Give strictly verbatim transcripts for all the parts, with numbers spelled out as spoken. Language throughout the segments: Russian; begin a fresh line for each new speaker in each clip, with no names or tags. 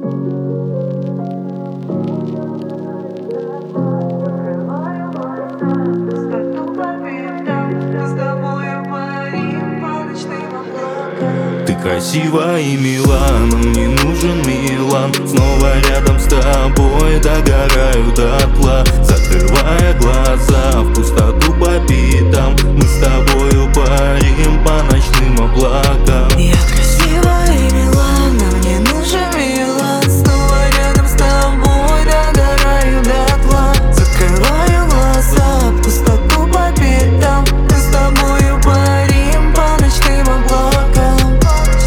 Ты красива и мила, но мне нужен Милан. Снова рядом с тобой догораю дотла, закрывая глаза в пустоту по пятам. Мы с тобою парим по ночным облакам.
Я красива и мила, но мне нужен Милан. Снова рядом с тобой догораю дотла, закрываю глаза в пустоту по пятам. Мы с тобою парим по ночным облакам.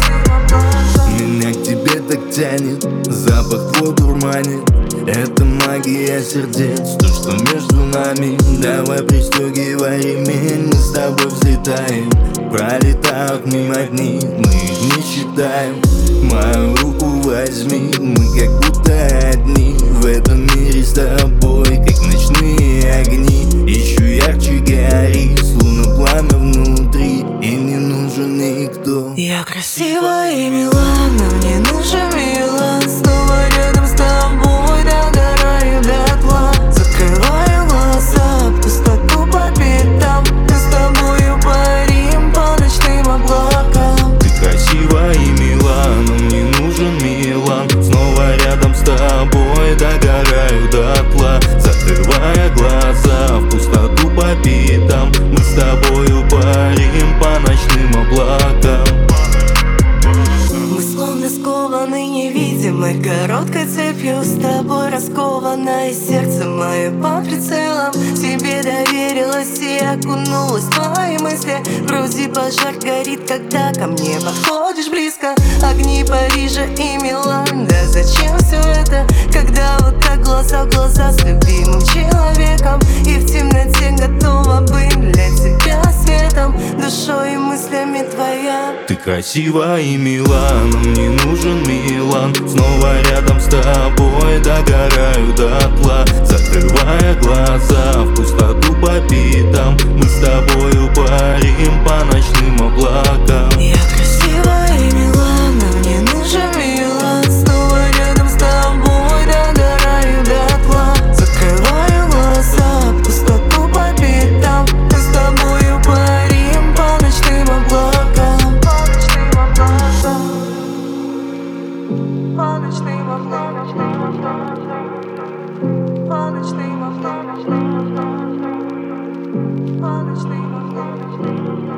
Меня к тебе так тянет, запах твой дурманит. Это магия сердец, то, что между нами. Давай пристегивай ремень, мы с тобой взлетаем. Пролетают мимо дни, мы их не считаем. Мою руку возьми, мы как будто одни в этом мире с тобой, как ночные огни. Еще ярче гори, словно пламя внутри, и не нужен никто.
Я красива и мила, но мне нужен Милан. Снова рядом с тобой догораю дотла, закрываю глаза в пустоту по пятам. Мы с тобою парим по ночным облакам.
Ты красива и мила, но мне нужен Милан. Снова рядом с тобой догораю дотла, закрывая глаза в пустоту по пятам. Мы с тобою парим по ночным облакам.
Мы словно скованы невидимой короткой цепью, с тобой раскованное сердце мое под прицелом. Тебе доверилась и окунулась в твои мысли. В груди пожар горит, когда ко мне подходишь близко. Огни Парижа и Милан, да зачем все это, когда вот так глаза в глаза с любимым человеком. И в темноте готова быть для тебя светом, душой и мыслями твоя.
Ты красива и мила, но мне нужен Милан. Снова рядом с тобой догораю дотла, закрывая глаза в пустоту по пятам. Мы с тобою парим по ночным облакам.
Я красива и мила, но мне нужен Милан. Снова рядом с тобой догораю дотла, закрываю глаза в пустоту по пятам. Мы с тобою парим по ночным облакам. По ночным облакам. По ночным облакам. По ночным облакам.